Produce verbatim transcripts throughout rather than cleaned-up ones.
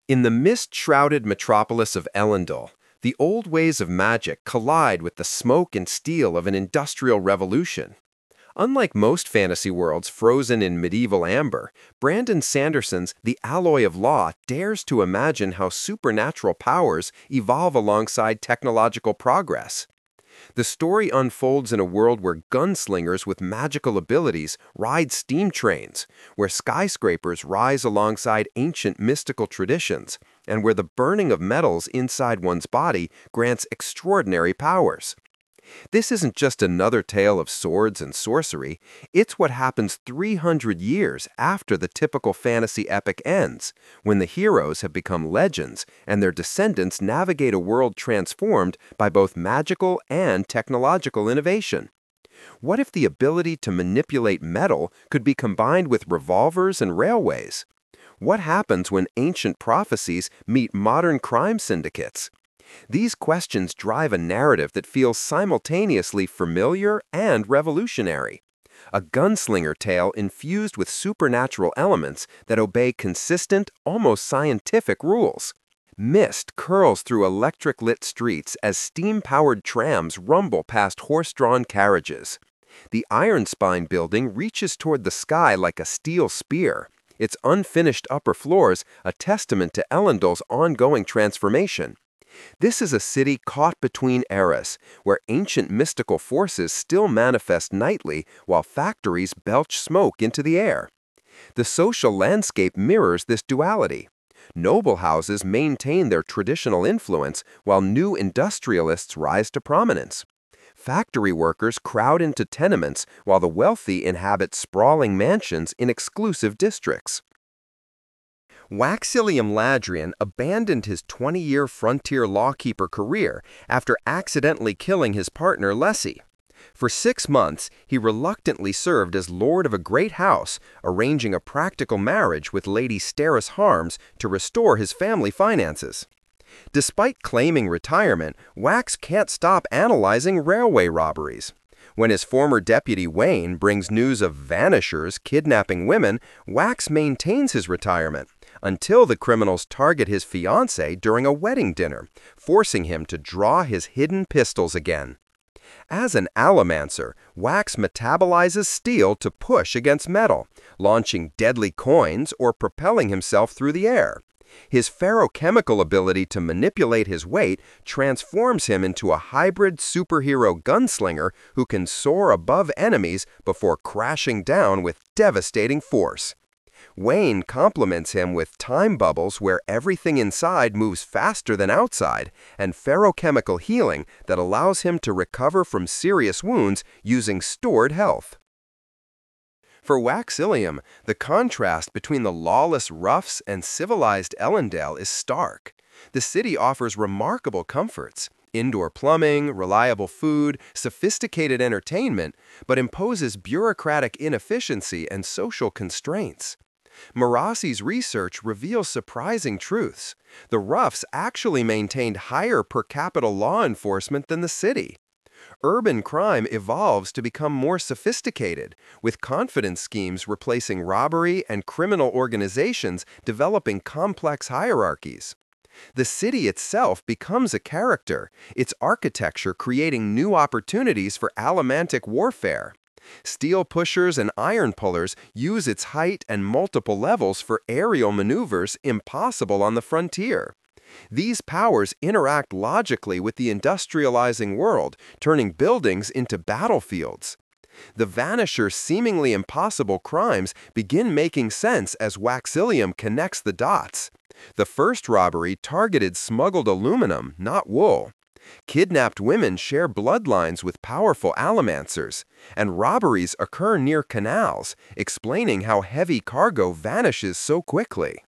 In the mist-shrouded metropolis of Elendil, the old ways of magic collide with the smoke and steel of an industrial revolution. Unlike most fantasy worlds frozen in medieval amber, Brandon Sanderson's The Alloy of Law dares to imagine how supernatural powers evolve alongside technological progress. The story unfolds in a world where gunslingers with magical abilities ride steam trains, where skyscrapers rise alongside ancient mystical traditions, and where the burning of metals inside one's body grants extraordinary powers. This isn't just another tale of swords and sorcery, it's what happens three hundred years after the typical fantasy epic ends, when the heroes have become legends and their descendants navigate a world transformed by both magical and technological innovation. What if the ability to manipulate metal could be combined with revolvers and railways? What happens when ancient prophecies meet modern crime syndicates? These questions drive a narrative that feels simultaneously familiar and revolutionary. A gunslinger tale infused with supernatural elements that obey consistent, almost scientific rules. Mist curls through electric-lit streets as steam-powered trams rumble past horse-drawn carriages. The Ironspine building reaches toward the sky like a steel spear, its unfinished upper floors a testament to Elendil's ongoing transformation. This is a city caught between eras, where ancient mystical forces still manifest nightly while factories belch smoke into the air. The social landscape mirrors this duality. Noble houses maintain their traditional influence while new industrialists rise to prominence. Factory workers crowd into tenements while the wealthy inhabit sprawling mansions in exclusive districts. Waxilium Ladrian abandoned his twenty-year frontier lawkeeper career after accidentally killing his partner Lessie. For six months, he reluctantly served as lord of a great house, arranging a practical marriage with Lady Steris Harms to restore his family finances. Despite claiming retirement, Wax can't stop analyzing railway robberies. When his former deputy Wayne brings news of vanishers kidnapping women, Wax maintains his retirement, until the criminals target his fiancée during a wedding dinner, forcing him to draw his hidden pistols again. As an allomancer, Wax metabolizes steel to push against metal, launching deadly coins or propelling himself through the air. His ferrochemical ability to manipulate his weight transforms him into a hybrid superhero gunslinger who can soar above enemies before crashing down with devastating force. Wayne complements him with time bubbles where everything inside moves faster than outside, and ferrochemical healing that allows him to recover from serious wounds using stored health. For Waxilium, the contrast between the lawless roughs and civilized Elendil is stark. The city offers remarkable comforts, indoor plumbing, reliable food, sophisticated entertainment, but imposes bureaucratic inefficiency and social constraints. Marassi's research reveals surprising truths. The roughs actually maintained higher per capita law enforcement than the city. Urban crime evolves to become more sophisticated, with confidence schemes replacing robbery and criminal organizations developing complex hierarchies. The city itself becomes a character, its architecture creating new opportunities for allomantic warfare. Steel pushers and iron pullers use its height and multiple levels for aerial maneuvers impossible on the frontier. These powers interact logically with the industrializing world, turning buildings into battlefields. The Vanisher's seemingly impossible crimes begin making sense as Waxilium connects the dots. The first robbery targeted smuggled aluminum, not wool. Kidnapped women share bloodlines with powerful allomancers, and robberies occur near canals, explaining how heavy cargo vanishes so quickly.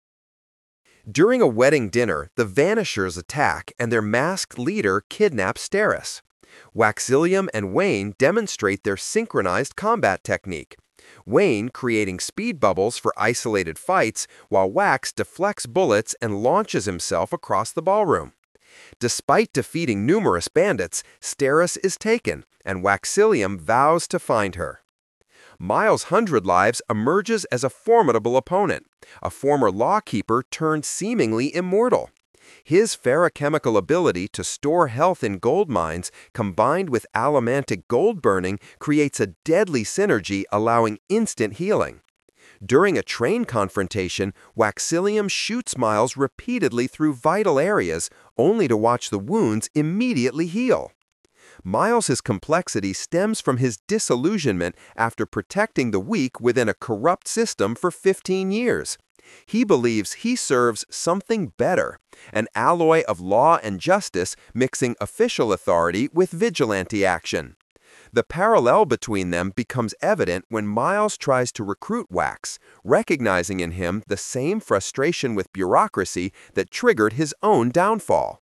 During a wedding dinner, the Vanishers attack and their masked leader kidnaps Steris. Waxilium and Wayne demonstrate their synchronized combat technique, Wayne creating speed bubbles for isolated fights, while Wax deflects bullets and launches himself across the ballroom. Despite defeating numerous bandits, Steris is taken, and Waxilium vows to find her. Miles Hundred Lives emerges as a formidable opponent, a former lawkeeper turned seemingly immortal. His ferrochemical ability to store health in gold mines combined with allomantic gold burning creates a deadly synergy allowing instant healing. During a train confrontation, Waxillium shoots Miles repeatedly through vital areas, only to watch the wounds immediately heal. Miles's complexity stems from his disillusionment after protecting the weak within a corrupt system for fifteen years. He believes he serves something better, an alloy of law and justice mixing official authority with vigilante action. The parallel between them becomes evident when Miles tries to recruit Wax, recognizing in him the same frustration with bureaucracy that triggered his own downfall.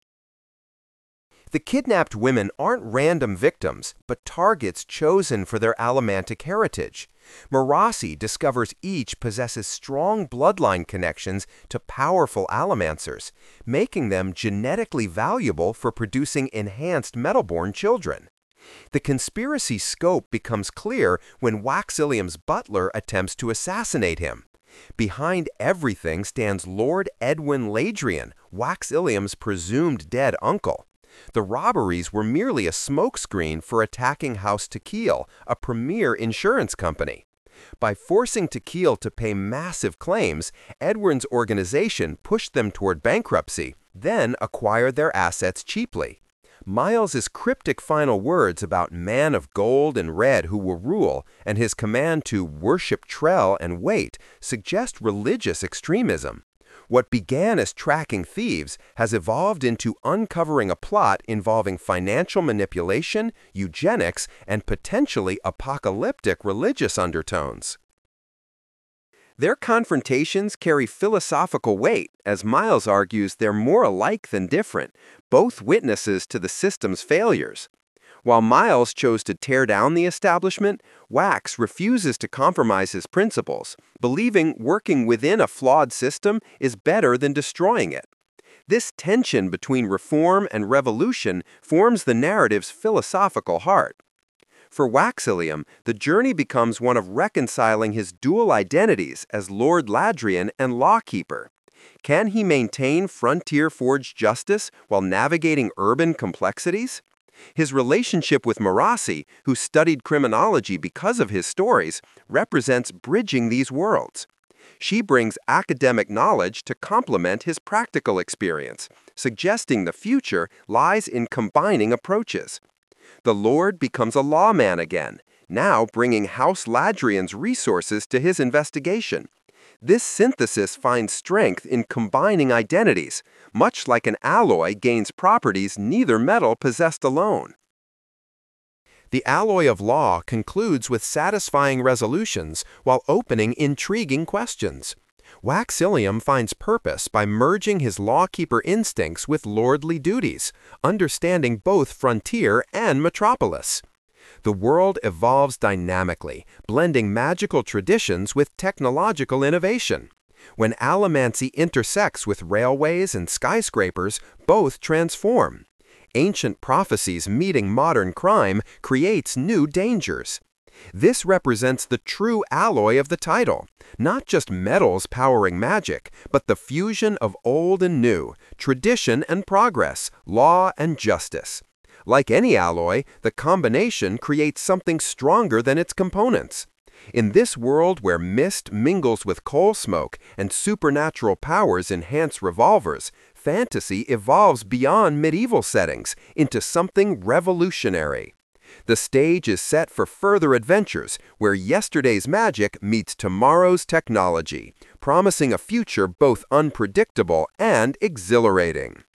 The kidnapped women aren't random victims, but targets chosen for their allomantic heritage. Marasi discovers each possesses strong bloodline connections to powerful allomancers, making them genetically valuable for producing enhanced metal-born children. The conspiracy scope becomes clear when Waxillium's butler attempts to assassinate him. Behind everything stands Lord Edwin Ladrian, Waxillium's presumed dead uncle. The robberies were merely a smokescreen for attacking House Tequil, a premier insurance company. By forcing Tequil to pay massive claims, Edwin's organization pushed them toward bankruptcy, then acquired their assets cheaply. Miles's cryptic final words about man of gold and red who will rule and his command to worship Trell and wait suggest religious extremism. What began as tracking thieves has evolved into uncovering a plot involving financial manipulation, eugenics, and potentially apocalyptic religious undertones. Their confrontations carry philosophical weight, as Miles argues they're more alike than different, both witnesses to the system's failures. While Miles chose to tear down the establishment, Wax refuses to compromise his principles, believing working within a flawed system is better than destroying it. This tension between reform and revolution forms the narrative's philosophical heart. For Waxillium, the journey becomes one of reconciling his dual identities as Lord Ladrian and lawkeeper. Can he maintain frontier-forged justice while navigating urban complexities? His relationship with Marasi, who studied criminology because of his stories, represents bridging these worlds. She brings academic knowledge to complement his practical experience, suggesting the future lies in combining approaches. The Lord becomes a lawman again, now bringing House Ladrian's resources to his investigation. This synthesis finds strength in combining identities, much like an alloy gains properties neither metal possessed alone. The alloy of law concludes with satisfying resolutions while opening intriguing questions. Waxillium finds purpose by merging his lawkeeper instincts with lordly duties, understanding both frontier and metropolis. The world evolves dynamically, blending magical traditions with technological innovation. When allomancy intersects with railways and skyscrapers, both transform. Ancient prophecies meeting modern crime creates new dangers. This represents the true alloy of the title, not just metals powering magic, but the fusion of old and new, tradition and progress, law and justice. Like any alloy, the combination creates something stronger than its components. In this world where mist mingles with coal smoke and supernatural powers enhance revolvers, fantasy evolves beyond medieval settings into something revolutionary. The stage is set for further adventures where yesterday's magic meets tomorrow's technology, promising a future both unpredictable and exhilarating.